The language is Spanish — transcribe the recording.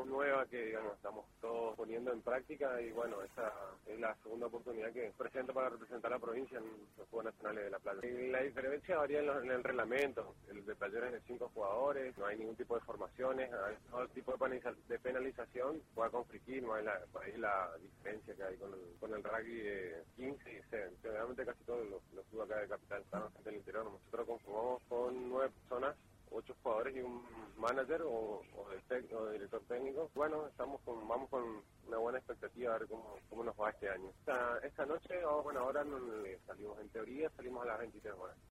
nueva que, digamos, estamos todos poniendo en práctica y bueno, esta es la segunda oportunidad que presento para representar a la provincia en los Juegos Nacionales de La Plata. La diferencia varía en el reglamento. El de playero es de 5 jugadores, no hay ningún tipo de formaciones, hay todo tipo de penalización, juega con free kick, no hay la diferencia que hay con el rugby de 15 y 6. Generalmente casi todos los clubes acá de Capital están bastante en el interior. Nosotros conformamos con 9 personas, 8 jugadores y un manager o director técnico. Bueno, vamos con una buena expectativa a ver cómo nos va este año. Esta noche, ahora salimos en teoría, salimos a las 23 horas.